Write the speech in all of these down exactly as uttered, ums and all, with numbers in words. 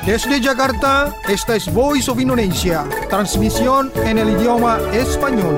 Desde Jakarta, esta es Voice of Indonesia, transmisión en el idioma español.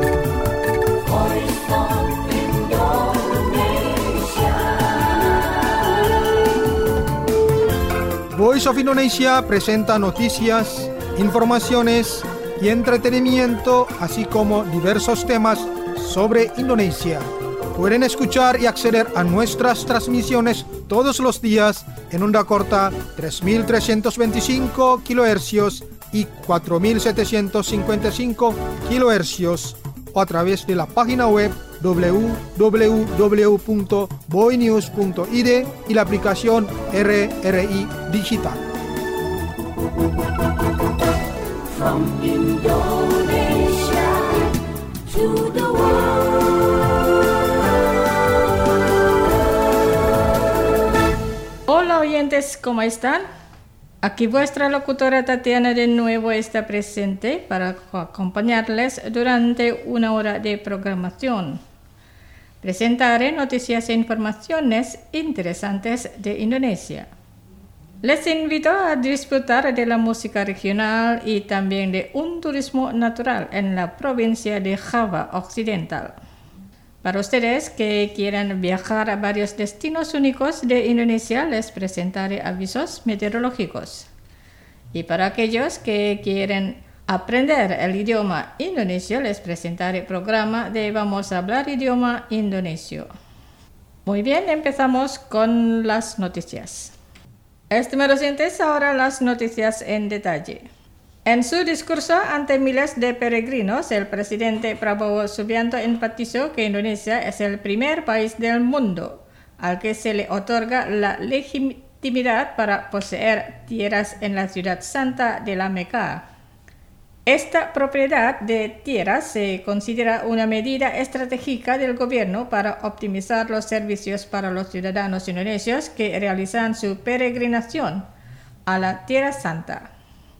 Voice of Indonesia presenta noticias, informaciones y entretenimiento, así como diversos temas sobre Indonesia. Pueden escuchar y acceder a nuestras transmisiones todos los días en onda corta tres mil trescientos veinticinco kilohercios y cuatro mil setecientos cincuenta y cinco kilohercios o a través de la página web doble u doble u doble u punto boinews punto i d y la aplicación R R I Digital. From Indonesia to the world. Hola oyentes, ¿cómo están? Aquí vuestra locutora Tatiana de nuevo está presente para acompañarles durante una hora de programación. Presentaré noticias e informaciones interesantes de Indonesia. Les invito a disfrutar de la música regional y también de un turismo natural en la provincia de Java Occidental. Para ustedes que quieran viajar a varios destinos únicos de Indonesia, les presentaré avisos meteorológicos. Y para aquellos que quieren aprender el idioma indonesio, les presentaré el programa de Vamos a hablar idioma indonesio. Muy bien, empezamos con las noticias. Estimados oyentes, ahora las noticias en detalle. En su discurso ante miles de peregrinos, el presidente Prabowo Subianto enfatizó que Indonesia es el primer país del mundo al que se le otorga la legitimidad para poseer tierras en la ciudad santa de la Meca. Esta propiedad de tierras se considera una medida estratégica del gobierno para optimizar los servicios para los ciudadanos indonesios que realizan su peregrinación a la Tierra Santa.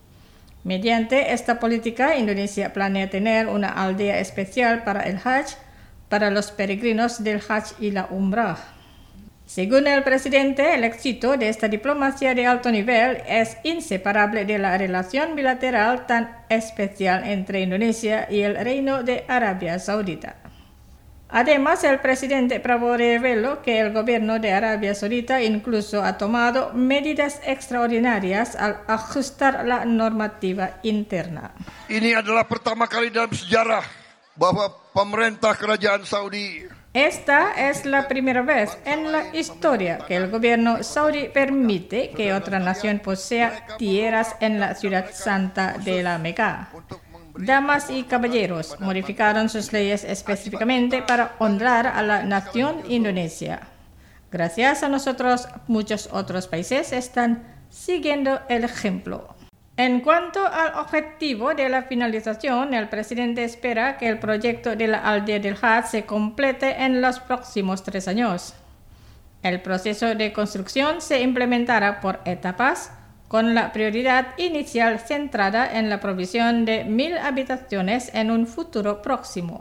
Mediante esta política, Indonesia planea tener una aldea especial para el Hajj, para los peregrinos del Hajj y la Umrah. Según el presidente, el éxito de esta diplomacia de alto nivel es inseparable de la relación bilateral tan especial entre Indonesia y el Reino de Arabia Saudita. Además, el presidente Prabowo reveló que el gobierno de Arabia Saudita incluso ha tomado medidas extraordinarias al ajustar la normativa interna. Ini adalah pertama kali dalam sejarah bahwa pemerintah kerajaan Saudi. Esta es la primera vez en la historia que el gobierno saudí permite que otra nación posea tierras en la ciudad santa de la Meca. Damas y caballeros, modificaron sus leyes específicamente para honrar a la nación Indonesia. Gracias a nosotros, muchos otros países están siguiendo el ejemplo. En cuanto al objetivo de la finalización, el presidente espera que el proyecto de la aldea del Hajj se complete en los próximos tres años. El proceso de construcción se implementará por etapas, con la prioridad inicial centrada en la provisión de mil habitaciones en un futuro próximo.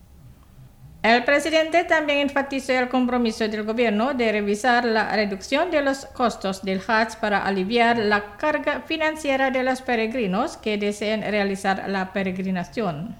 El presidente también enfatizó el compromiso del gobierno de revisar la reducción de los costos del Hajj para aliviar la carga financiera de los peregrinos que deseen realizar la peregrinación.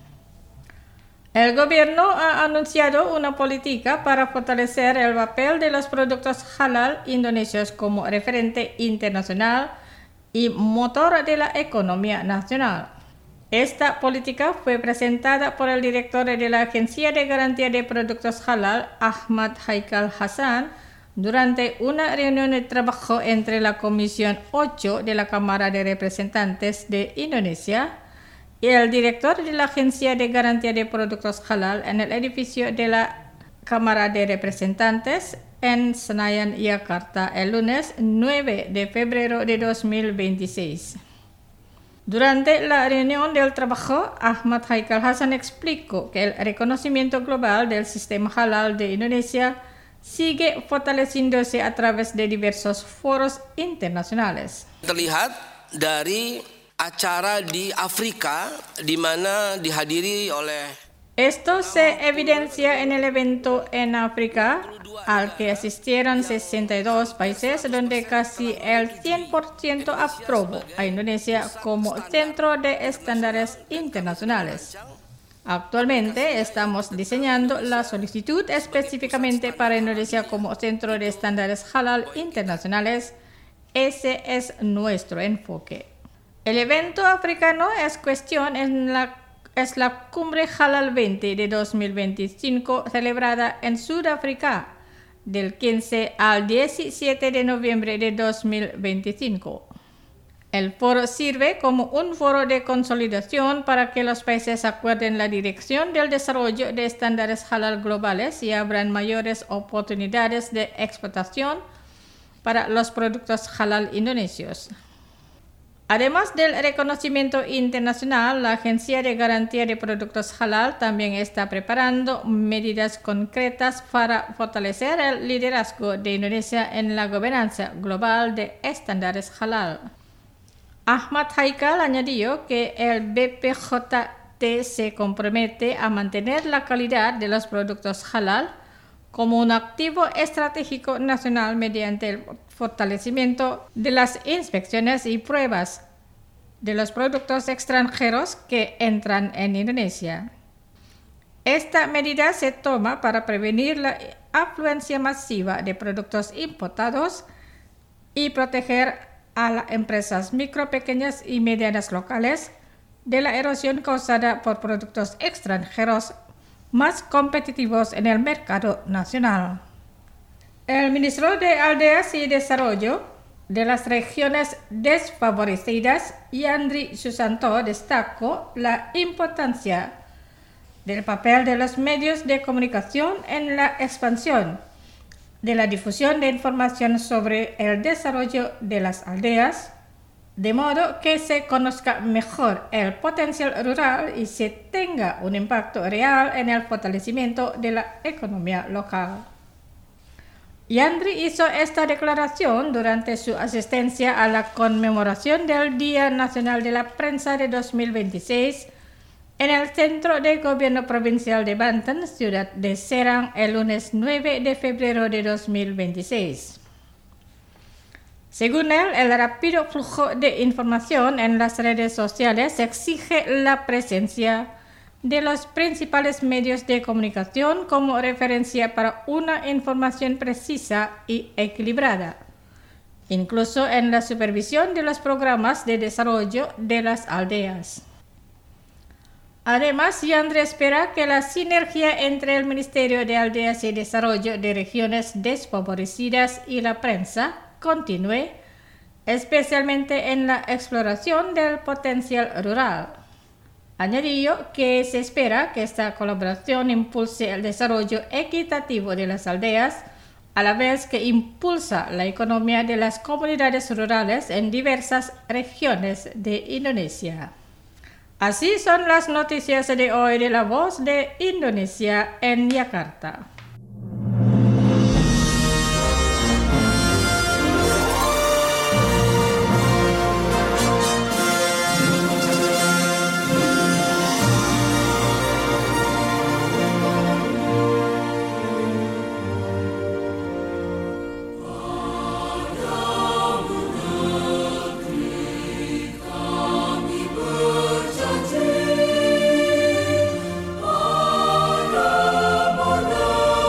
El gobierno ha anunciado una política para fortalecer el papel de los productos halal indonesios como referente internacional y motor de la economía nacional. Esta política fue presentada por el director de la Agencia de Garantía de Productos Halal, Ahmad Haikal Hasan, durante una reunión de trabajo entre la Comisión ocho de la Cámara de Representantes de Indonesia y el director de la Agencia de Garantía de Productos Halal en el edificio de la Cámara de Representantes en Senayan, Jakarta, el lunes nueve de febrero de dos mil veintiséis. Durante la reunión del trabajo, Ahmad Haikal Hasan explicó que el reconocimiento global del sistema halal de Indonesia sigue fortaleciéndose a través de diversos foros internacionales. Terlihat dari acara di Afrika di mana dihadiri oleh Esto se evidencia en el evento en África, al que asistieron sesenta y dos países, donde casi el cien por ciento aprobó a Indonesia como centro de estándares internacionales. Actualmente estamos diseñando la solicitud específicamente para Indonesia como centro de estándares halal internacionales. Ese es nuestro enfoque. El evento africano es cuestión en la es la Cumbre Halal veinte de dos mil veinticinco celebrada en Sudáfrica del quince al diecisiete de noviembre de dos mil veinticinco. El foro sirve como un foro de consolidación para que los países acuerden la dirección del desarrollo de estándares halal globales y abran mayores oportunidades de exportación para los productos halal indonesios. Además del reconocimiento internacional, la Agencia de Garantía de Productos Halal también está preparando medidas concretas para fortalecer el liderazgo de Indonesia en la gobernanza global de estándares halal. Ahmad Haikal añadió que el B P J T se compromete a mantener la calidad de los productos halal como un activo estratégico nacional mediante el fortalecimiento de las inspecciones y pruebas de los productos extranjeros que entran en Indonesia. Esta medida se toma para prevenir la afluencia masiva de productos importados y proteger a las empresas micro, pequeñas y medianas locales de la erosión causada por productos extranjeros más competitivos en el mercado nacional. El ministro de Aldeas y Desarrollo de las regiones desfavorecidas, Yandri Susanto, destacó la importancia del papel de los medios de comunicación en la expansión de la difusión de información sobre el desarrollo de las aldeas, de modo que se conozca mejor el potencial rural y se tenga un impacto real en el fortalecimiento de la economía local. Yandri hizo esta declaración durante su asistencia a la conmemoración del Día Nacional de la Prensa de dos mil veintiséis en el Centro de Gobierno Provincial de Banten, ciudad de Serang, el lunes nueve de febrero de dos mil veintiséis. Según él, el rápido flujo de información en las redes sociales exige la presencia de los principales medios de comunicación como referencia para una información precisa y equilibrada, incluso en la supervisión de los programas de desarrollo de las aldeas. Además, Yandri espera que la sinergia entre el Ministerio de Aldeas y Desarrollo de Regiones Desfavorecidas y la prensa continúe, especialmente en la exploración del potencial rural. Añadió que se espera que esta colaboración impulse el desarrollo equitativo de las aldeas, a la vez que impulsa la economía de las comunidades rurales en diversas regiones de Indonesia. Así son las noticias de hoy de La Voz de Indonesia en Yakarta. Ada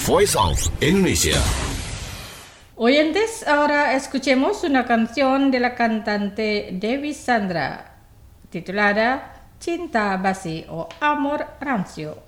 Voice of Indonesia. Oyentes, ahora escuchemos una canción de la cantante Dewi Sandra, titulada Cinta Basi o Amor Rancio.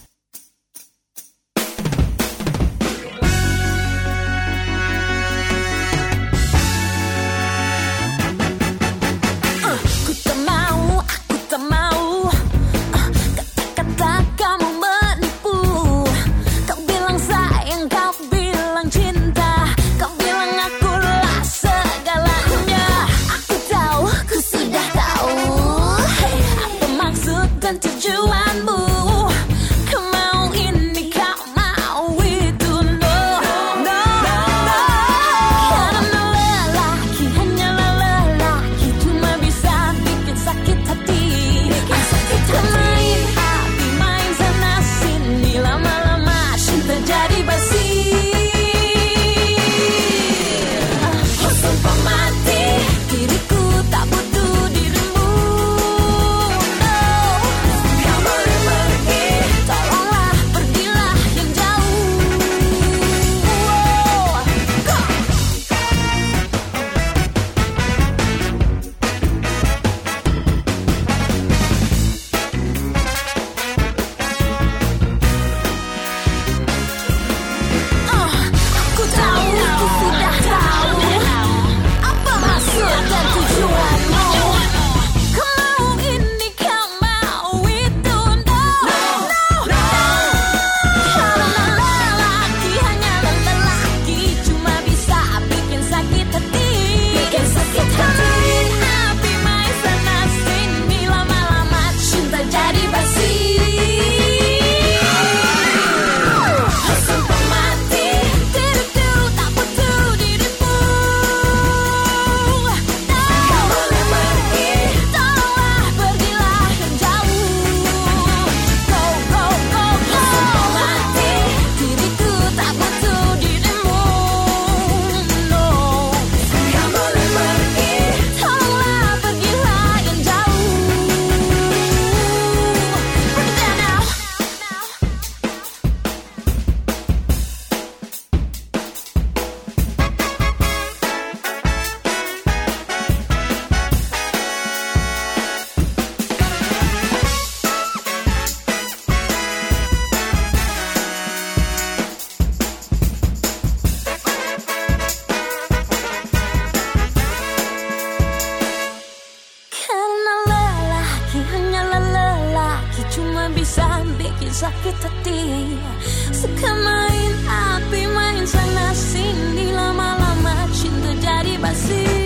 sakit hati. Suka main api, main sana sini, lama-lama cinta jadi basi.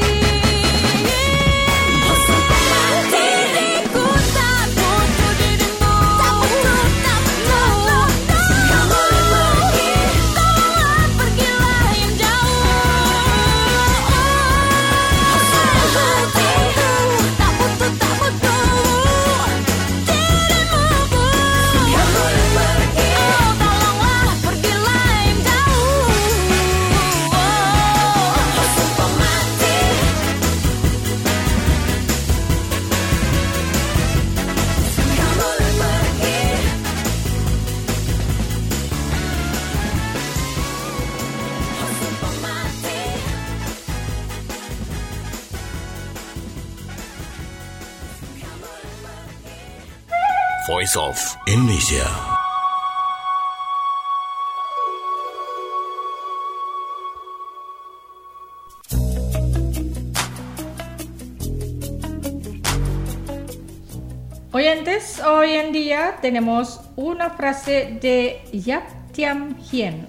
Voice of Indonesia. Oyentes, hoy en día tenemos una frase de Yap Thiam Hien.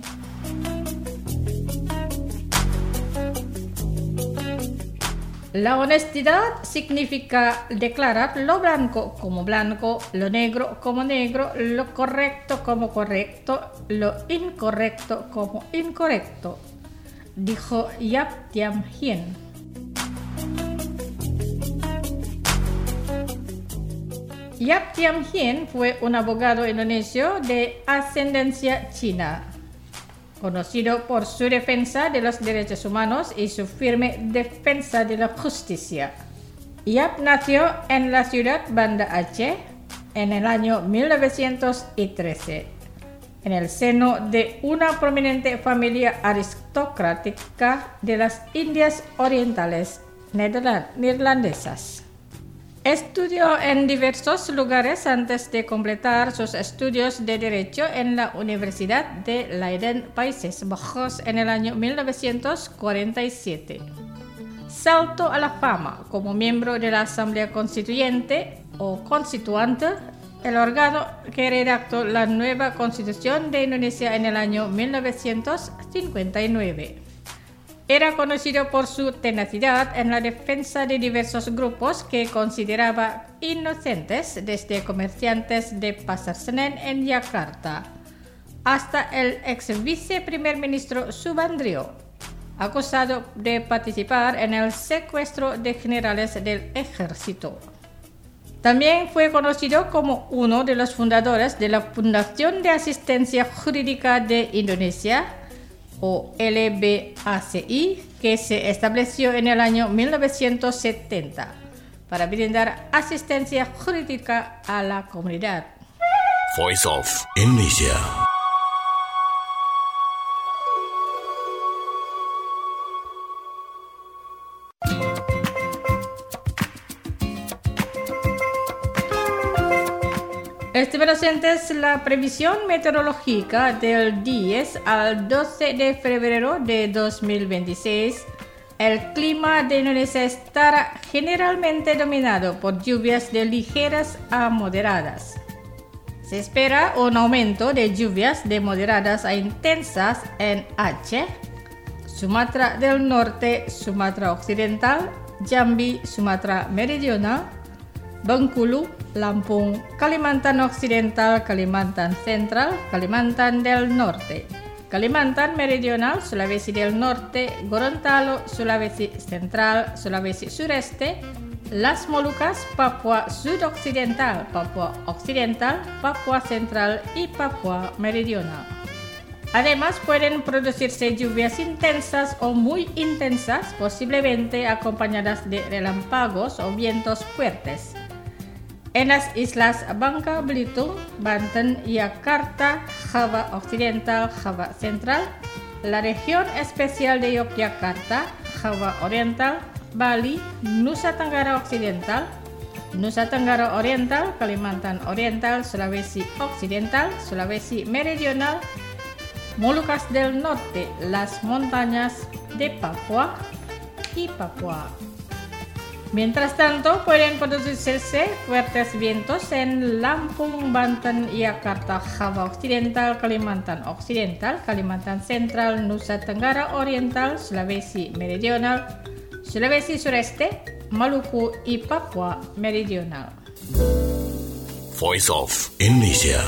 La honestidad significa declarar lo blanco como blanco, lo negro como negro, lo correcto como correcto, lo incorrecto como incorrecto, dijo Yap Thiam Hien. Yap Thiam Hien fue un abogado indonesio de ascendencia china, conocido por su defensa de los derechos humanos y su firme defensa de la justicia. Yap nació en la ciudad Banda Aceh en el año mil novecientos trece. en el seno de una prominente familia aristocrática de las Indias Orientales neerlandesas. Estudió en diversos lugares antes de completar sus estudios de Derecho en la Universidad de Leiden, Países Bajos, en el año mil novecientos cuarenta y siete. Saltó a la fama como miembro de la Asamblea Constituyente o Constituante, el órgano que redactó la nueva Constitución de Indonesia en el año mil novecientos cincuenta y nueve. Era conocido por su tenacidad en la defensa de diversos grupos que consideraba inocentes, desde comerciantes de Pasar Senen en Yakarta hasta el ex viceprimer ministro Subandrio, acusado de participar en el secuestro de generales del ejército. También fue conocido como uno de los fundadores de la Fundación de Asistencia Jurídica de Indonesia, o L B A C I, que se estableció en el año mil novecientos setenta para brindar asistencia jurídica a la comunidad. Voice of Indonesia. Estimados oyentes, la previsión meteorológica del diez al doce de febrero de dos mil veintiséis, el clima de Indonesia estará generalmente dominado por lluvias de ligeras a moderadas. Se espera un aumento de lluvias de moderadas a intensas en Aceh, Sumatra del Norte, Sumatra Occidental, Jambi, Sumatra Meridional, Bengkulu, Lampung, Kalimantan Occidental, Kalimantan Central, Kalimantan del Norte, Kalimantan Meridional, Sulawesi del Norte, Gorontalo, Sulawesi Central, Sulawesi Sureste, Las Molucas, Papua Sudoccidental, Papua Occidental, Papua Central y Papua Meridional. Además, pueden producirse lluvias intensas o muy intensas, posiblemente acompañadas de relámpagos o vientos fuertes en las islas Bangka Belitung, Banten, Yakarta, Java Occidental, Java Central, la región especial de Yogyakarta, Java Oriental, Bali, Nusa Tenggara Occidental, Nusa Tenggara Oriental, Kalimantan Oriental, Sulawesi Occidental, Sulawesi Meridional, Molucas del Norte, las montañas de Papua y Papua. Mientras tanto, pueden producirse fuertes vientos en Lampung, Banten, Yakarta, Java Occidental, Kalimantan Occidental, Kalimantan Central, Nusa Tenggara Oriental, Sulawesi Meridional, Sulawesi Sureste, Maluku y Papua Meridional. Voice of Indonesia.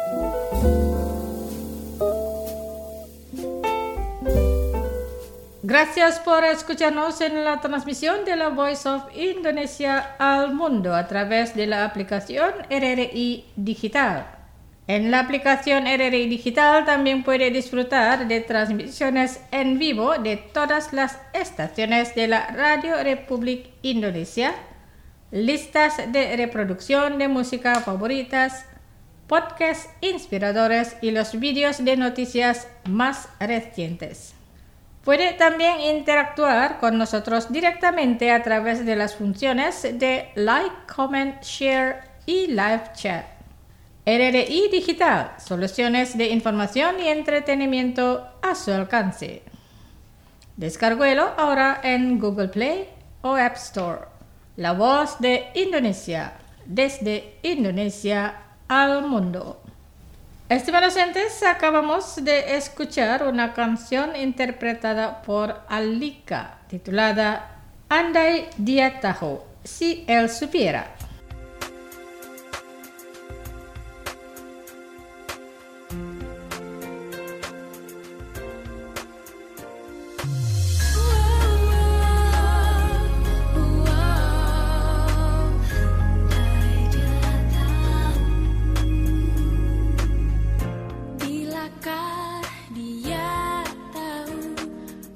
Gracias por escucharnos en la transmisión de la Voice of Indonesia al mundo a través de la aplicación R R I Digital. En la aplicación R R I Digital también puede disfrutar de transmisiones en vivo de todas las estaciones de la Radio Republik Indonesia, listas de reproducción de música favoritas, podcasts inspiradores y los vídeos de noticias más recientes. Puede también interactuar con nosotros directamente a través de las funciones de Like, Comment, Share y Live Chat. R R I Digital, soluciones de información y entretenimiento a su alcance. Descárguelo ahora en Google Play o App Store. La voz de Indonesia, desde Indonesia al mundo. Estimados oyentes, acabamos de escuchar una canción interpretada por Alika titulada Andai Dia Tahu, si él supiera.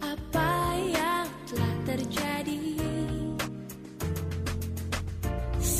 Terjadi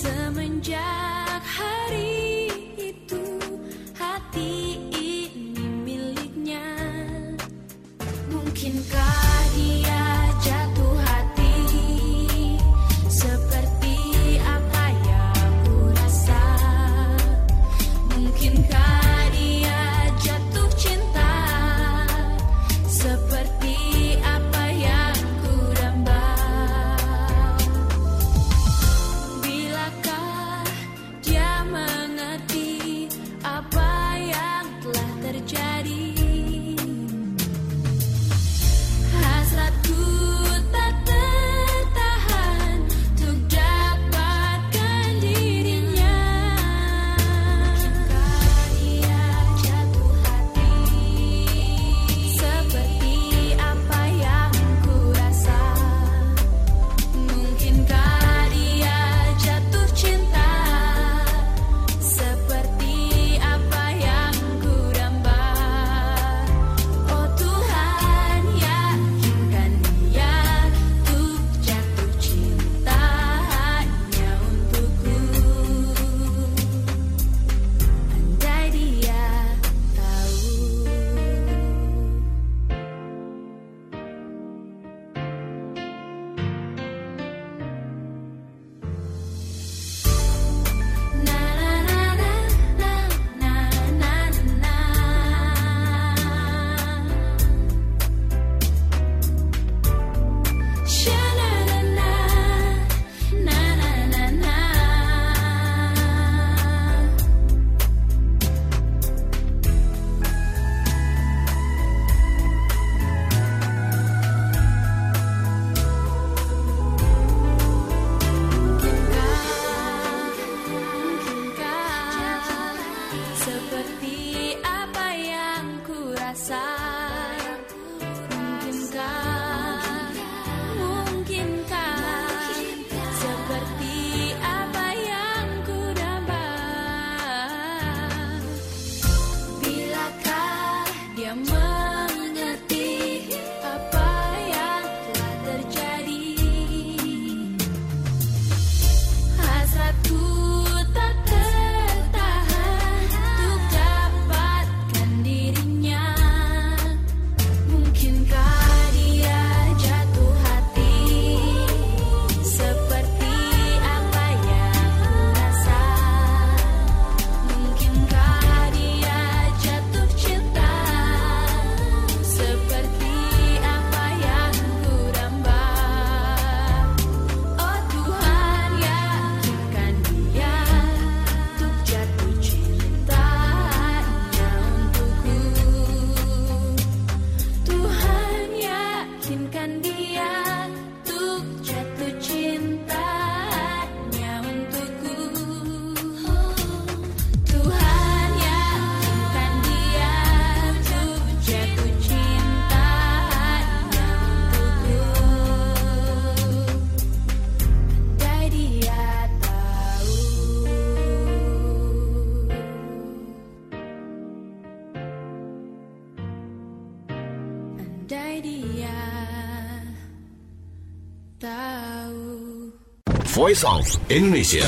Voice of Indonesia.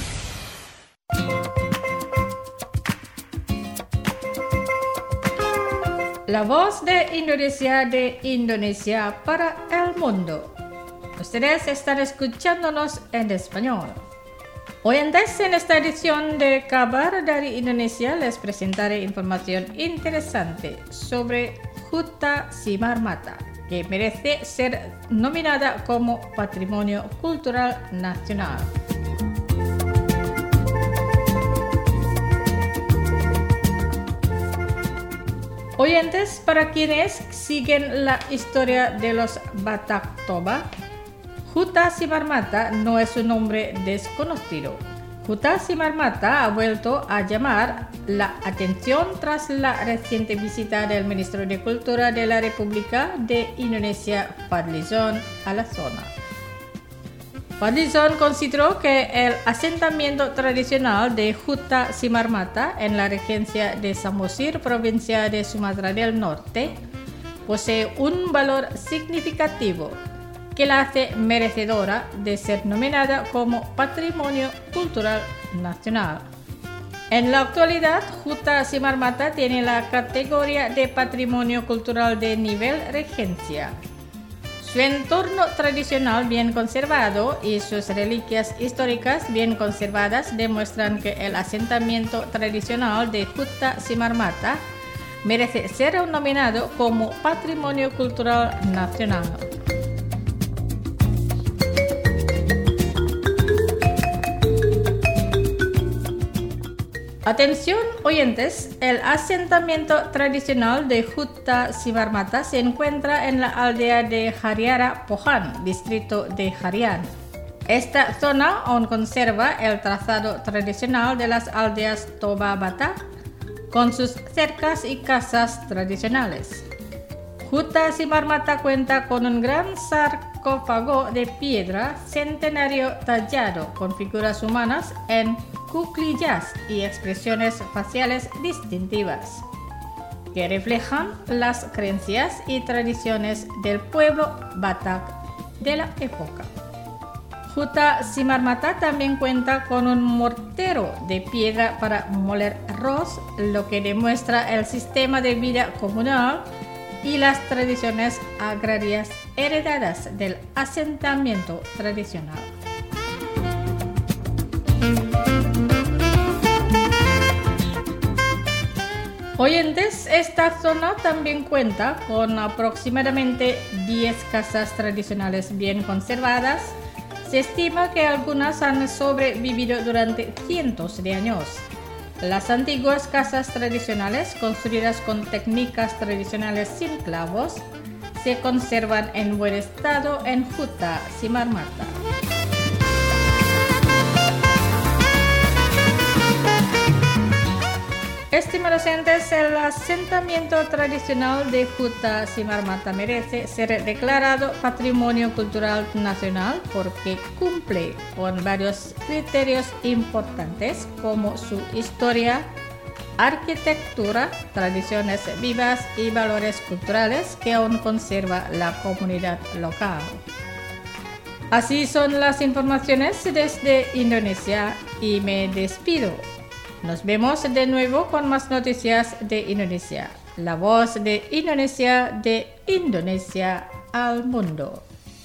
La voz de Indonesia de Indonesia para el mundo. Ustedes están escuchándonos en español. Hoy en esta edición de Kabar dari Indonesia les presentaré información interesante sobre Huta Simarmata, que merece ser nominada como Patrimonio Cultural Nacional. Oyentes, para quienes siguen la historia de los Batak Toba, Huta Simarmata no es un nombre desconocido. Huta Simarmata ha vuelto a llamar la atención tras la reciente visita del ministro de Cultura de la República de Indonesia, Fadlizon, a la zona. Fadlizon consideró que el asentamiento tradicional de Huta Simarmata en la regencia de Samosir, provincia de Sumatra del Norte, posee un valor significativo que la hace merecedora de ser nominada como Patrimonio Cultural Nacional. En la actualidad, Huta Simarmata tiene la categoría de Patrimonio Cultural de nivel regencia. Su entorno tradicional bien conservado y sus reliquias históricas bien conservadas demuestran que el asentamiento tradicional de Huta Simarmata merece ser nominado como Patrimonio Cultural Nacional. Atención oyentes, el asentamiento tradicional de Huta Simarmata se encuentra en la aldea de Hariara Pohan, distrito de Harian. Esta zona aún conserva el trazado tradicional de las aldeas Toba Batak, con sus cercas y casas tradicionales. Huta Simarmata cuenta con un gran sarcófago de piedra centenario tallado con figuras humanas en cuclillas y expresiones faciales distintivas que reflejan las creencias y tradiciones del pueblo Batak de la época. Huta Simarmata también cuenta con un mortero de piedra para moler arroz, lo que demuestra el sistema de vida comunal y las tradiciones agrarias heredadas del asentamiento tradicional. Oyentes, esta zona también cuenta con aproximadamente diez casas tradicionales bien conservadas. Se estima que algunas han sobrevivido durante cientos de años. Las antiguas casas tradicionales, construidas con técnicas tradicionales sin clavos, se conservan en buen estado en Huta Simarmata. Estimados oyentes, el asentamiento tradicional de Huta Simarmata merece ser declarado Patrimonio Cultural Nacional porque cumple con varios criterios importantes como su historia, arquitectura, tradiciones vivas y valores culturales que aún conserva la comunidad local. Así son las informaciones desde Indonesia y me despido. Nos vemos de nuevo con más noticias de Indonesia. La voz de Indonesia de Indonesia al mundo.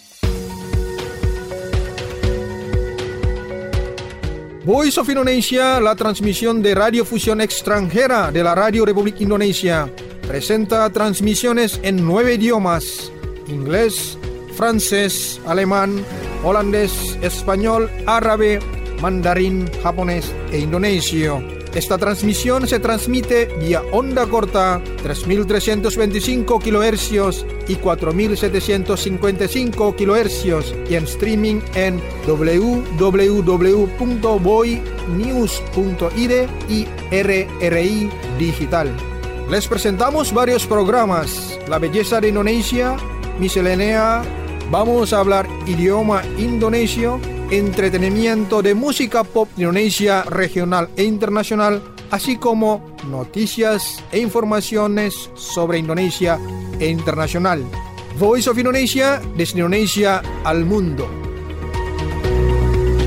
Voice of Indonesia, la transmisión de radiofusión extranjera de la Radio Republik Indonesia, presenta transmisiones en nueve idiomas: inglés, francés, alemán, holandés, español, árabe, mandarín, japonés e indonesio. Esta transmisión se transmite vía onda corta tres mil trescientos veinticinco kilohercios y cuatro mil setecientos cincuenta y cinco kilohercios y en streaming en w w w punto boy news punto i d y R R I Digital. Les presentamos varios programas: La belleza de Indonesia, Miscelánea, vamos a hablar idioma indonesio, entretenimiento de música pop de Indonesia regional e internacional, así como noticias e informaciones sobre Indonesia e internacional. Voice of Indonesia, desde Indonesia al mundo.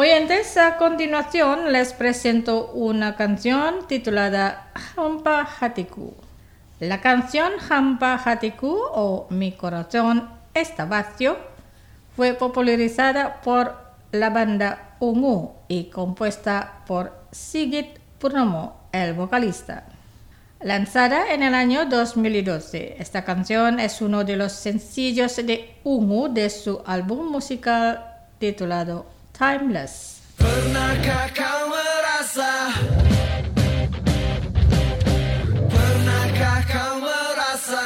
Oyentes, a continuación les presento una canción titulada Hampa Hatiku. La canción Hampa Hatiku o Mi corazón está vacío fue popularizada por la banda Ungu y compuesta por Sigit Purnomo, el vocalista. Lanzada en el año dos mil doce, esta canción es uno de los sencillos de Ungu de su álbum musical titulado Timeless. Pernahkah kau merasa? Pernahkah kau merasa?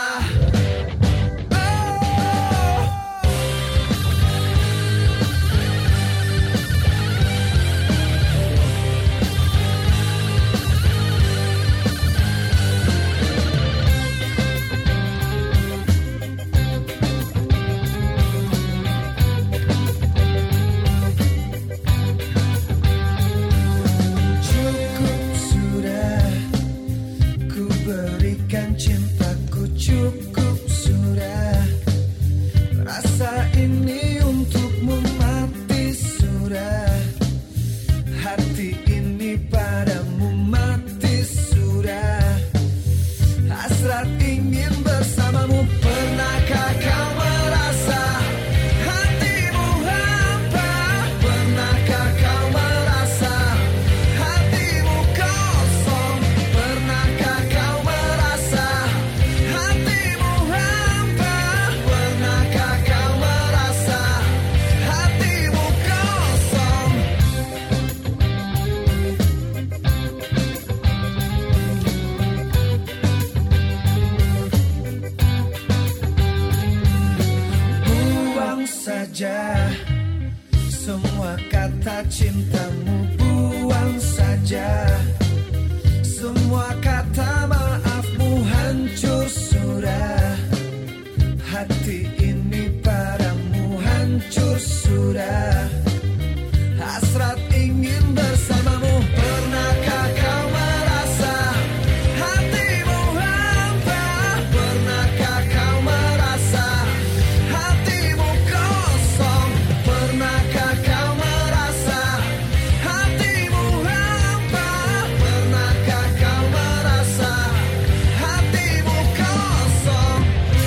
Cukup sudah, rasa ini untukmu mati sudah, hati ini padamu mati sudah, hasrat ingin bersamamu. Pernahkah kau merasa hatimu hampa? Pernahkah kau merasa hatimu kosong? Pernahkah kau merasa hatimu hampa? Pernahkah kau merasa hatimu kosong? Buang saja semua kata cintamu, buang saja semua kata maafmu, hancur sudah hati ini padamu, hancur sudah hasrat ingin bersamamu. Pernahkah kau merasa hatimu hampa? Pernahkah kau merasa hatimu kosong? Pernahkah kau merasa hatimu hampa? Pernahkah kau merasa hatimu kosong?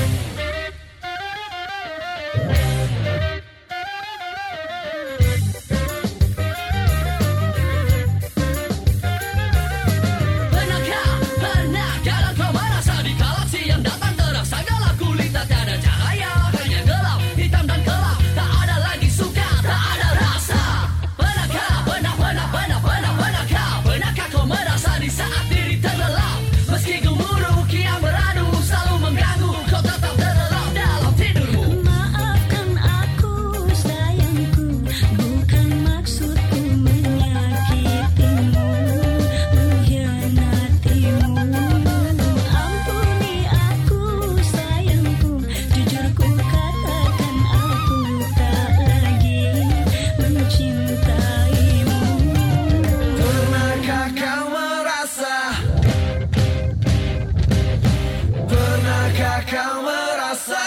Pernahkah, pernahkah kau merasa di galaksi yang datang terang segala kulit tak ada cahaya, hanya gelap, hitam dan gelap, tak ada lagi suka, tak ada rasa. Pernahkah, pernah, pernah, pernah, pernah, pernahkah, pernahkah kau merasa di saat diri terlelap, meski gemuruh kian beradu selalu mengganggu, kau tetap terlelap dalam tidurmu. Maafkan aku sayangku, bukan maksudku menyakitimu, mengkhianatimu. Ampuni aku sayangku, jujur ku katakan aku tak lagi mencintaimu. Pernahkah kau merasa? Pernahkah kau merasa?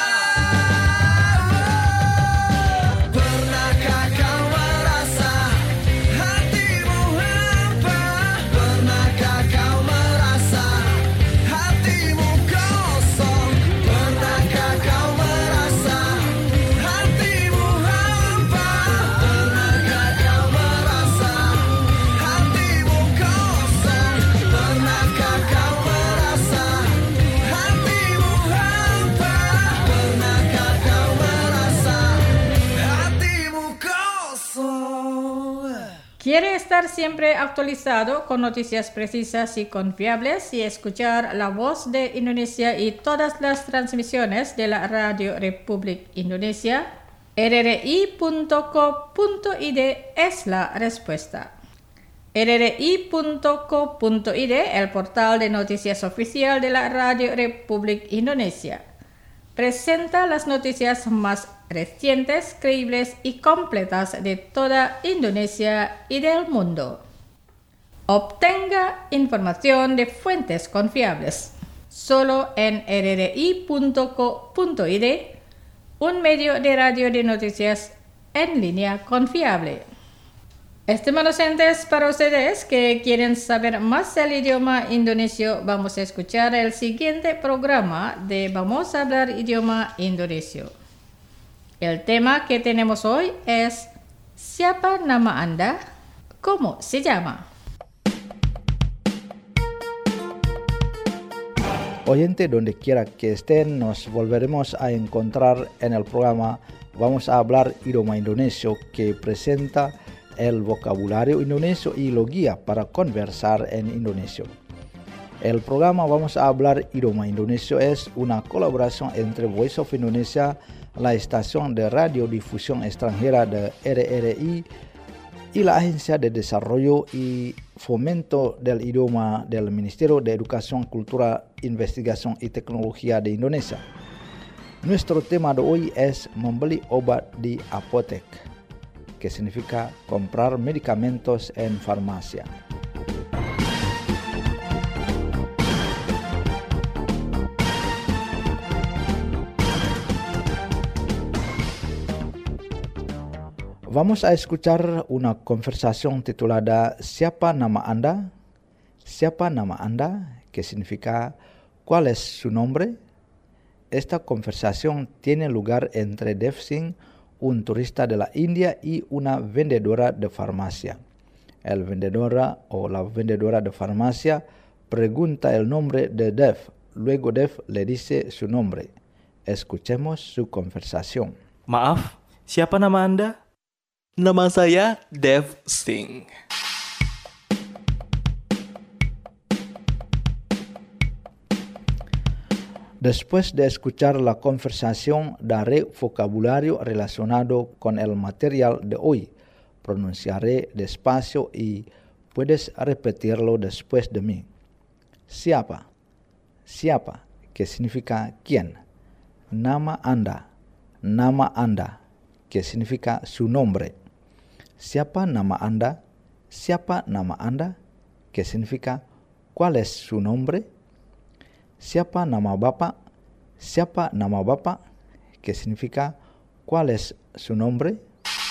Pernahkah kau merasa hatimu hampa? Pernahkah kau merasa hatimu kosong? Pernahkah kau merasa hatimu hampa? Pernahkah kau merasa hatimu kosong? Pernahkah kau merasa hatimu hampa? Pernahkah kau merasa hatimu kosong? ¿Quiere estar siempre actualizado con noticias precisas y confiables y escuchar la voz de Indonesia y todas las transmisiones de la Radio Republik Indonesia? R R I punto co punto I D es la respuesta. R R I punto co punto I D, el portal de noticias oficial de la Radio Republik Indonesia, presenta las noticias más recientes, creíbles y completas de toda Indonesia y del mundo. Obtenga información de fuentes confiables solo en R R I punto co punto I D, un medio de radio de noticias en línea confiable. Estimados oyentes, para ustedes que quieren saber más del idioma indonesio, vamos a escuchar el siguiente programa de Vamos a hablar idioma indonesio. El tema que tenemos hoy es ¿Siapa nama Anda? ¿Cómo se llama? Oyente, donde quiera que estén, nos volveremos a encontrar en el programa Vamos a hablar idioma indonesio, que presenta el vocabulario indonesio y lo guía para conversar en indonesio. El programa Vamos a hablar idioma indonesio es una colaboración entre Voice of Indonesia, la estación de radiodifusión extranjera de R R I y la Agencia de Desarrollo y Fomento del Idioma del Ministerio de Educación, Cultura, Investigación y Tecnología de Indonesia. Nuestro tema de hoy es membeli obat di apotek, que significa comprar medicamentos en farmacia. Vamos a escuchar una conversación titulada ¿Siapa nama Anda? ¿Siapa nama Anda? Que significa ¿cuál es su nombre? Esta conversación tiene lugar entre Dev Singh, un turista de la India, y una vendedora de farmacia. El vendedora o la vendedora de farmacia pregunta el nombre de Dev. Luego Dev le dice su nombre. Escuchemos su conversación. Maaf, siapa nama Anda? Nama saya Dev Singh. Después de escuchar la conversación, daré vocabulario relacionado con el material de hoy. Pronunciaré despacio y puedes repetirlo después de mí. Siapa. Siapa, que significa quién. Nama Anda. Nama Anda, que significa su nombre. Siapa nama Anda? Siapa nama Anda? Que significa ¿cuál es su nombre? Siapa nama Bapak? Siapa nama Bapak? Que significa ¿cuál es su nombre?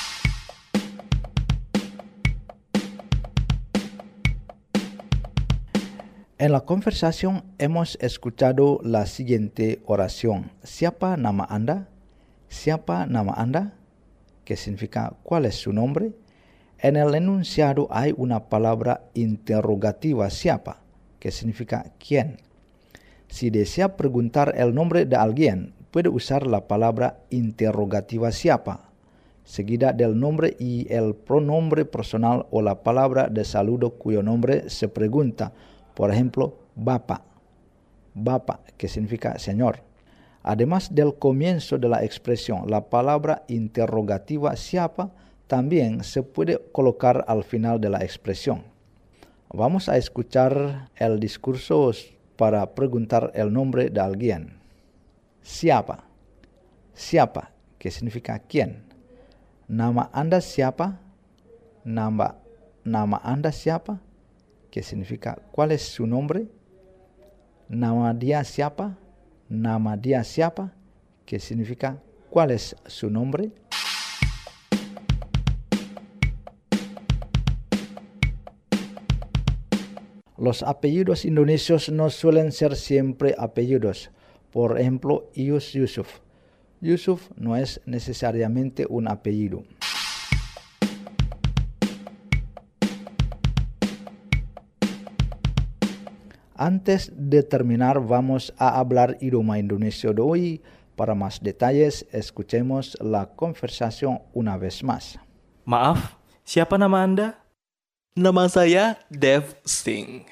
En la conversación hemos escuchado la siguiente oración. Siapa nama Anda? Siapa nama Anda? Que significa ¿cuál es su nombre? En el enunciado hay una palabra interrogativa siapa, que significa quién. Si desea preguntar el nombre de alguien, puede usar la palabra interrogativa siapa, seguida del nombre y el pronombre personal o la palabra de saludo cuyo nombre se pregunta. Por ejemplo, Bapak. Bapak, que significa señor. Además del comienzo de la expresión, la palabra interrogativa siapa también se puede colocar al final de la expresión. Vamos a escuchar el discurso para preguntar el nombre de alguien. Siapa. Siapa, que significa quién. Nama Anda siapa? Nama, nama Anda siapa? Que significa ¿cuál es su nombre? Nama dia siapa? Nama dia siapa? Que significa ¿cuál es su nombre? Los apellidos indonesios no suelen ser siempre apellidos. Por ejemplo, Ius Yusuf. Yusuf no es necesariamente un apellido. Antes de terminar, vamos a hablar idioma indonesio de hoy. Para más detalles, escuchemos la conversación una vez más. Maaf, siapa nama Anda? Nama saya Dev Singh.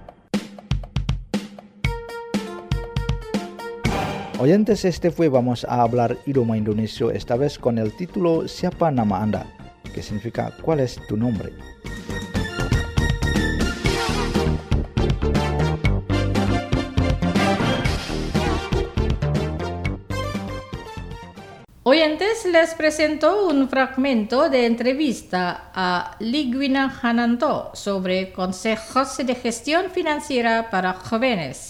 Oyentes, este fue Vamos a hablar idioma indonesio, esta vez con el título Siapa nama Anda, que significa ¿cuál es tu nombre? Oyentes, les presento un fragmento de entrevista a Ligwina Hananto sobre consejos de gestión financiera para jóvenes.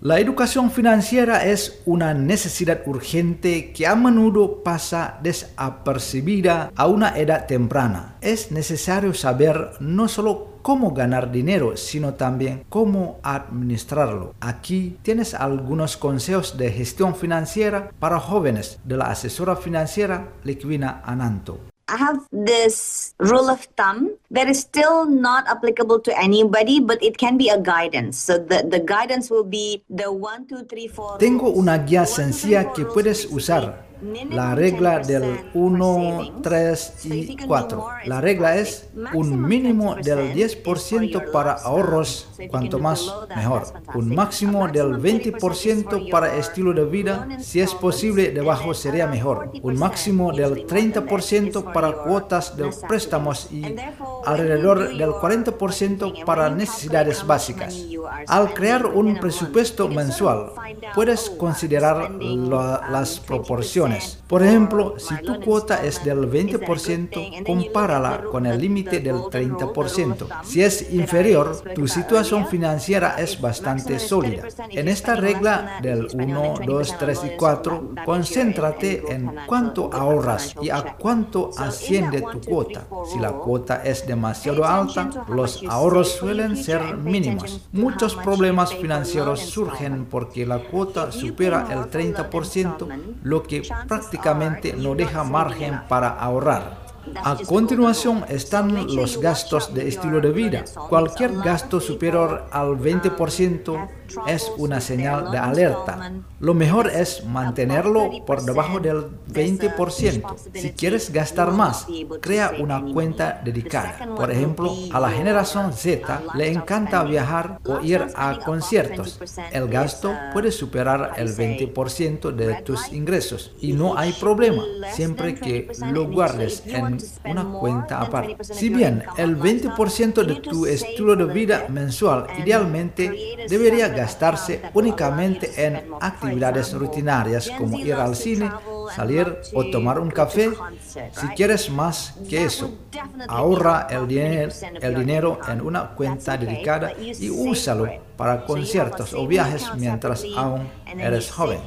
La educación financiera es una necesidad urgente que a menudo pasa desapercibida a una edad temprana. Es necesario saber no solo cómo ganar dinero, sino también cómo administrarlo. Aquí tienes algunos consejos de gestión financiera para jóvenes de la asesora financiera Liquina Ananto. I have this rule of thumb that is still not applicable to anybody, but it can be a guidance. So the, the guidance will be the one, two, three, four. Tengo una guía sencilla que puedes usar. La regla del uno, tres y cuatro. La regla es un mínimo del diez por ciento para ahorros, cuanto más mejor. Un máximo del veinte por ciento para estilo de vida, si es posible debajo sería mejor. Un máximo del treinta por ciento para cuotas de préstamos y alrededor del cuarenta por ciento para necesidades básicas. Al crear un presupuesto mensual, puedes considerar la, las proporciones. Por ejemplo, si tu cuota es del veinte por ciento, compárala con el límite del treinta por ciento. Si es inferior, tu situación financiera es bastante sólida. En esta regla del uno, dos, tres y cuatro, concéntrate en cuánto ahorras y a cuánto asciende tu cuota. Si la cuota es demasiado alta, los ahorros suelen ser mínimos. Muchos problemas financieros surgen porque la cuota supera el treinta por ciento, lo que prácticamente no deja margen para ahorrar. A continuación están los gastos de estilo de vida. Cualquier gasto superior al veinte por ciento es una señal de alerta. Lo mejor es mantenerlo por debajo del veinte por ciento. Si quieres gastar más, crea una cuenta dedicada. Por ejemplo, a la generación Z le encanta viajar o ir a conciertos. El gasto puede superar el veinte por ciento de tus ingresos y no hay problema, siempre que lo guardes en una cuenta aparte. Si bien el veinte por ciento de tu estilo de vida mensual idealmente debería gastarse únicamente en actividades rutinarias como ir al cine, salir o tomar un café, si quieres más que eso, ahorra el dinero, el dinero en una cuenta dedicada y úsalo para conciertos o viajes mientras aún eres joven.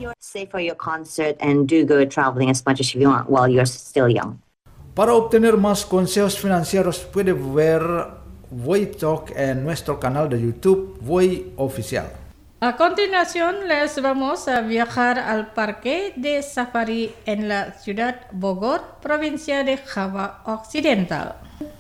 Para obtener más consejos financieros puede ver Voi Talk en nuestro canal de YouTube Voi Oficial. A continuación les vamos a viajar al parque de safari en la ciudad Bogor, provincia de Java Occidental.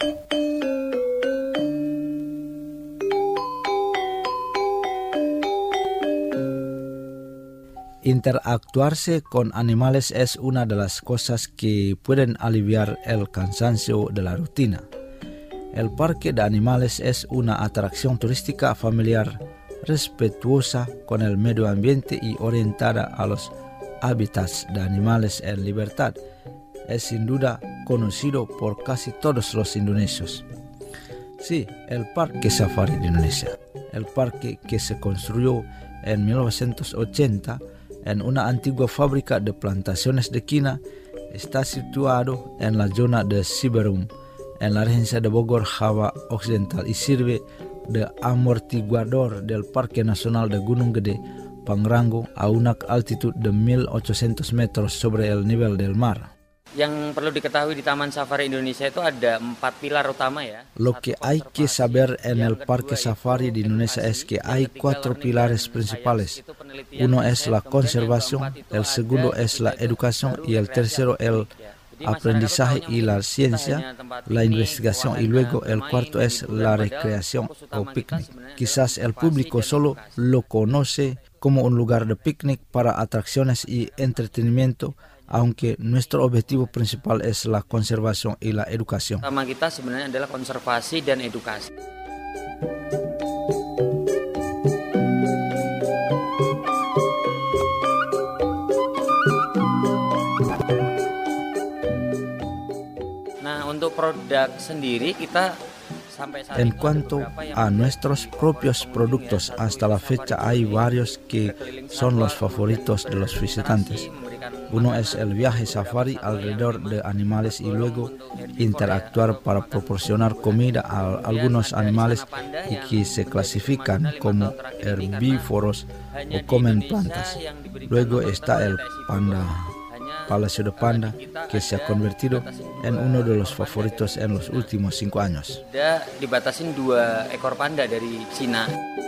Interactuarse con animales es una de las cosas que pueden aliviar el cansancio de la rutina. El parque de animales es una atracción turística familiar, respetuosa con el medio ambiente y orientada a los hábitats de animales en libertad. Es sin duda conocido por casi todos los indonesios. Sí, el Parque Safari de Indonesia. El parque que se construyó en mil novecientos ochenta en una antigua fábrica de plantaciones de quina, está situado en la zona de Siberung, en la regencia de Bogor, Java Occidental, y sirve de amortiguador del Parque Nacional de Gunung Gede, Pangrango, a una altitud de mil ochocientos metros sobre el nivel del mar. Yang perlu diketahui di Taman Safari Indonesia itu ada empat pilar utama ya. Lo que hay que saber en el Parque Safari de Indonesia es que hay cuatro pilares principales. Uno es la conservación, el segundo es la educación y el tercero el aprendizaje y la ciencia, la investigación y luego el cuarto es la recreación o picnic. Quizás el público solo lo conoce como un lugar de picnic para atracciones y entretenimiento, aunque nuestro objetivo principal es la conservación y la educación. Utama kita sebenarnya adalah konservasi dan edukasi. Nah, untuk produk sendiri kita sampai saat En cuanto a nuestros propios productos, hasta la fecha hay varios que son los favoritos de los visitantes. Uno es el viaje safari alrededor de animales y luego interactuar para proporcionar comida a algunos animales y que se clasifican como herbívoros o comen plantas. Luego está el panda, Palacio de Panda, que se ha convertido en uno de los favoritos en los últimos cinco años. Ada dibatasin dua ekor panda dari Cina.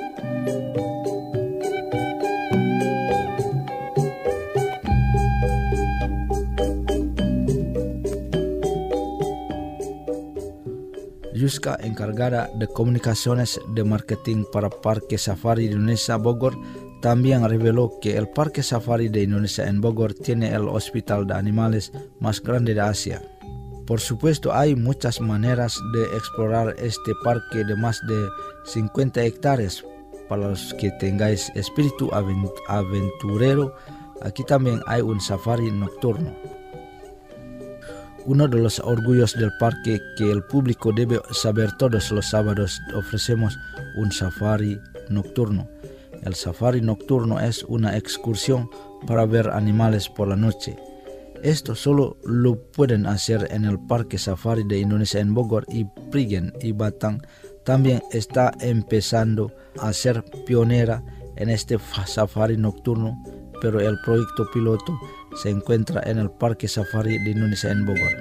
Yuska, encargada de comunicaciones de marketing para Parque Safari de Indonesia Bogor, también reveló que el Parque Safari de Indonesia en Bogor tiene el hospital de animales más grande de Asia. Por supuesto, hay muchas maneras de explorar este parque de más de cincuenta hectáreas. Para los que tengáis espíritu aventurero, aquí también hay un safari nocturno. Uno de los orgullos del parque que el público debe saber: todos los sábados ofrecemos un safari nocturno. El safari nocturno es una excursión para ver animales por la noche. Esto solo lo pueden hacer en el Parque Safari de Indonesia en Bogor, y Prigen y Batang también está empezando a ser pionera en este safari nocturno, pero el proyecto piloto se encuentra en el Parque Safari de Indonesia en Bogor.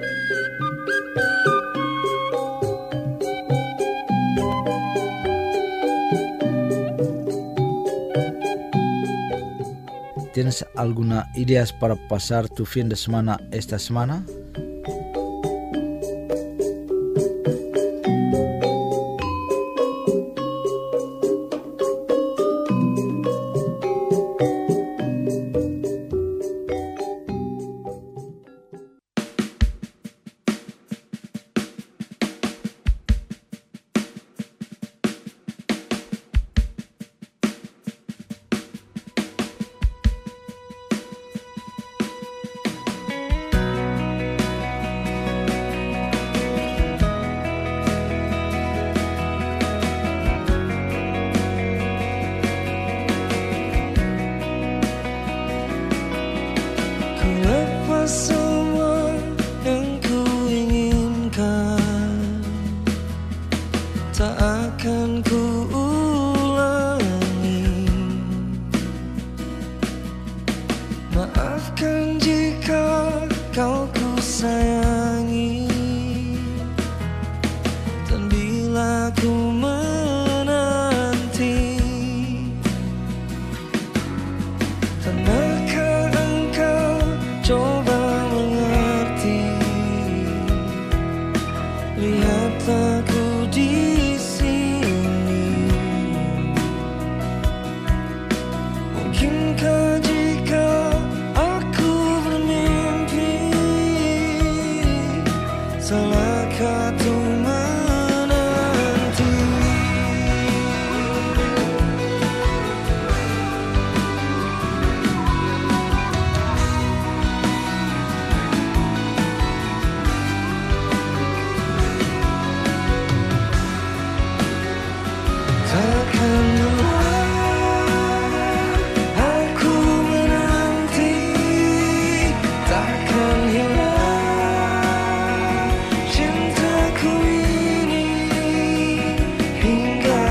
¿Tienes alguna idea para pasar tu fin de semana esta semana? Semua yang ku inginkan tak akan ku ulangi. Maafkan jika kau ku sayangi, dan bila ku menanti tandakah engkau coba mengerti. Lihatlah ku di sini. Mungkinkah jika aku bermimpi, salahkah tu menanti? Aku menanti, takkan hilang cintaku ini hingga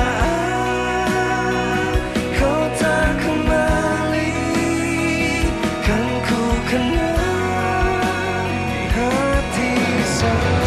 saat kau tak kembali. Kan ku kenal di hati saja.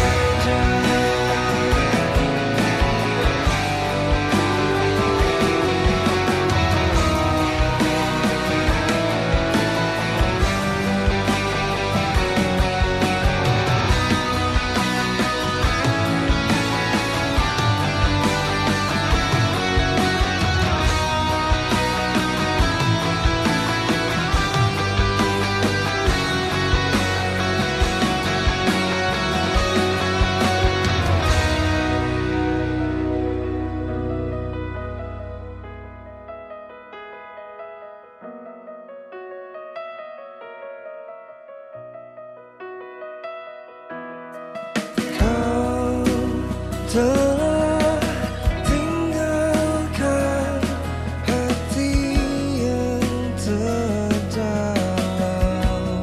Telah tinggalkan hati yang terdalam.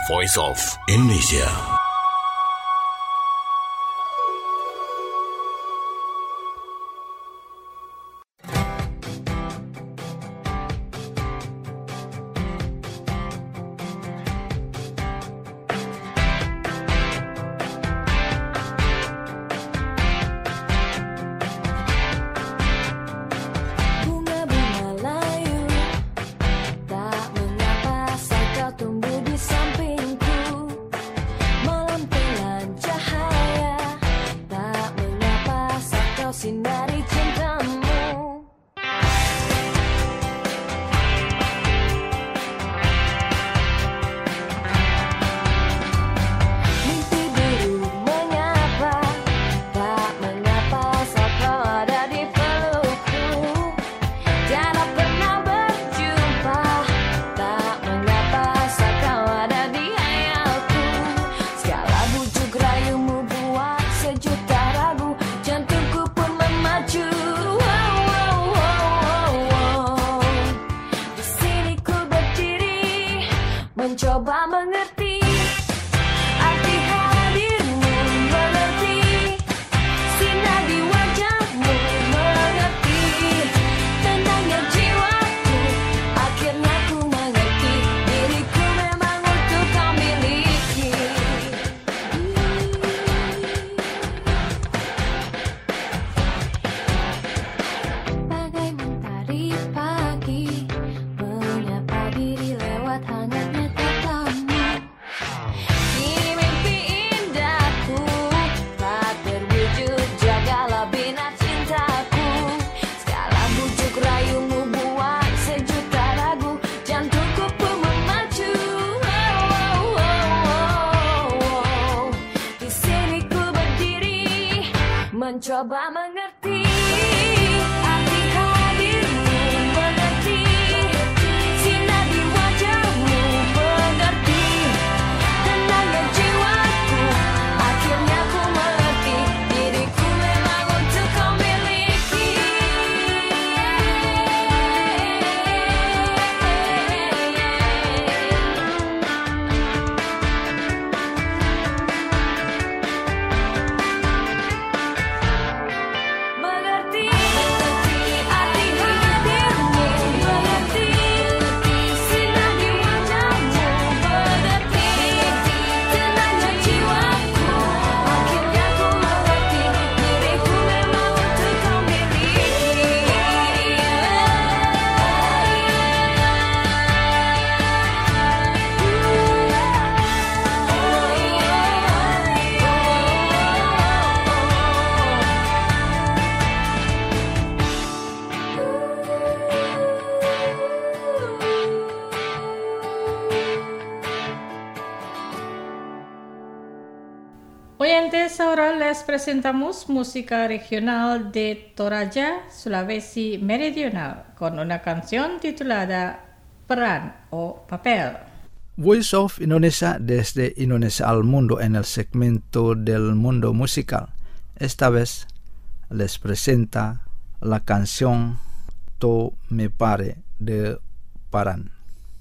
Voice of Indonesia. Bunga-bunga layu, tak mengapa asal kau tumbuh di sampingku. Malam telan cahaya, tak mengapa asal kau sinari cintamu. Mimpi biru mengapa, tak mengapa asal kau ada di pelukku. Tiada pernah berjumpa, tak mengapa asal kau ada di hayalku. Segala bujuk rayumu buat sejuta ragu, jantungku pun memacu. Wow, wow, wow, wow, wow. Di sini ku berdiri, mencoba mengerti arti hadirmu, mengerti sinar di wajahmu, mengerti tenangnya jiwaku. Akhirnya ku mengerti diriku memang untuk kau miliki. Bagai mentari pagi menyapa diri lewat hangatnya tatamu. Kini mimpi indahku tak terwujud, jagalah bina cintaku. Segala bujuk rayumu buat sejuta ragu, jantungku pun memacu. Wow, wow, wow, wow. Di sini ku berdiri, mencoba mengerti arti hadirmu, mengerti sinar di wajahmu, mengerti tenangnya jiwaku. Akhirnya ku mengerti diriku memang untuk kau miliki. Mengerti arti hadirmu, mengerti sinar di wajahmu, mengerti tenangnya jiwaku. Akhirnya ku mengerti diriku memang untuk kau miliki. Oyentes, ahora les presentamos música regional de Toraja, Sulawesi Meridional, con una canción titulada Peran o Papel. Voice of Indonesia desde Indonesia al mundo en el segmento del mundo musical. Esta vez les presenta la canción To Me Pare de Paran.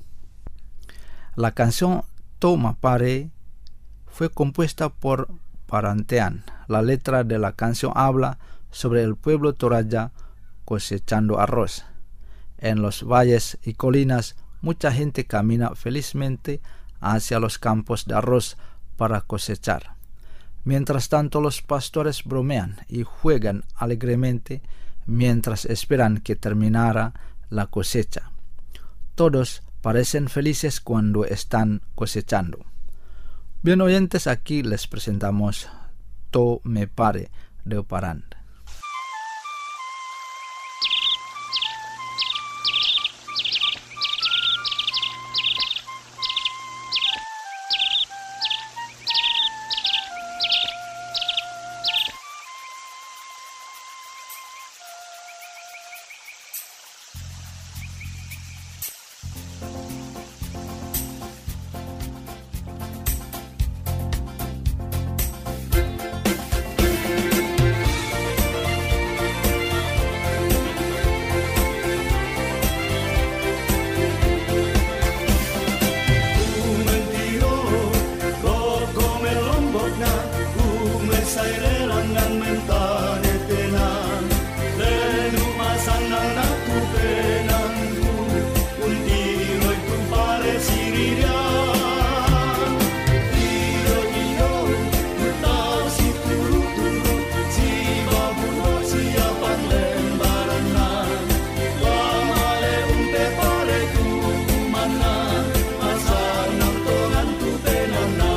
La canción To Me Pare fue compuesta por Parantean. La letra de la canción habla sobre el pueblo Toraja cosechando arroz. En los valles y colinas, mucha gente camina felizmente hacia los campos de arroz para cosechar. Mientras tanto, los pastores bromean y juegan alegremente mientras esperan que terminara la cosecha. Todos parecen felices cuando están cosechando. Bien, oyentes, aquí les presentamos To Me Pare de Paran. sai relangan mentane tenang Lenu masanang naku penangku Unti roi kumpare siriria Tiro iyo Utau si turu-turu Si babuno siapang lembarana Wamale unte pare ku kumana Masanang tongan tu tenana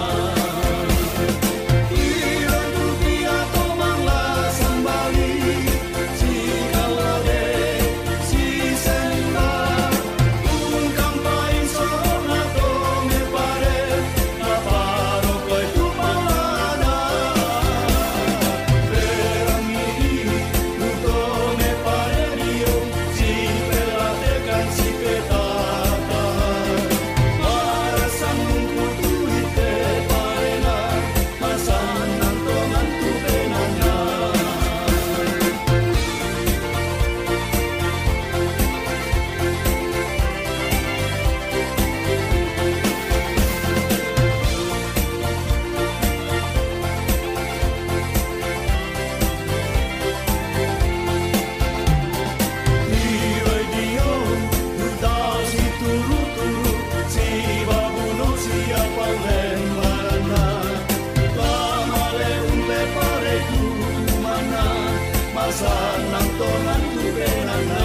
Sanang tongan tu benana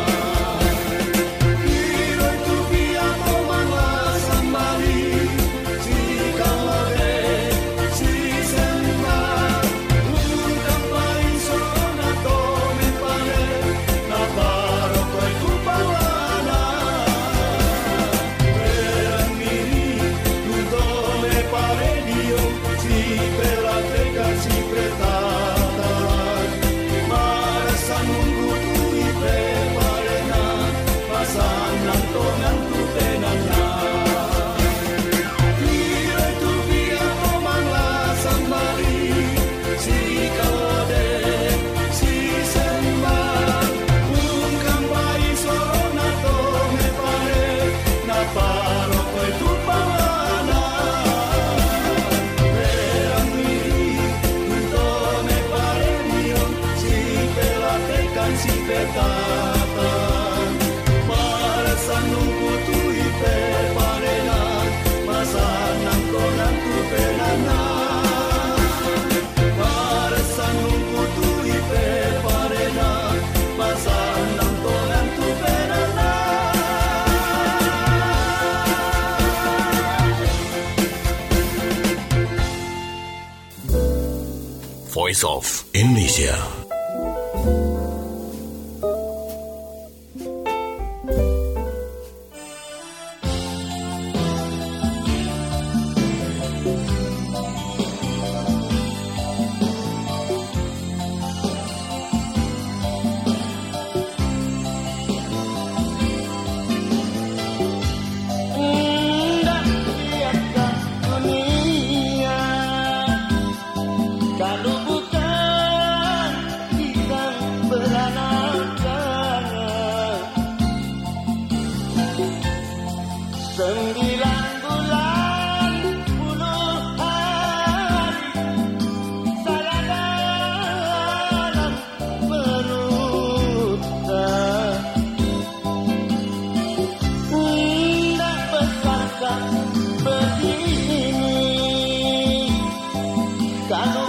Hiro tu pia tomang la sambali Si kalade si semba Ungkang pain sona tome pare Na paro koi tu palana Perang miri tu tome pare dio Si pelateca si pretata Sanungku tu ipe parena Pasanang tongan tu tenana Hiro tu pia tomang la sambali Si kalade si semba Ungkang pai sorona tome pare Na paro koi tu palana Perang miri tu tome pare dio Si pelatekan si petatan Para sanungku tu ipe parena Masanang tongan tu penana Para sanungku tu ipe parena Masanang tongan tu penana Voice of Indonesia. Kalau bukan kita beranak-anak Sembilan bulan puluh hari Saya dalam perutnya Tidak besarkan begini Kalau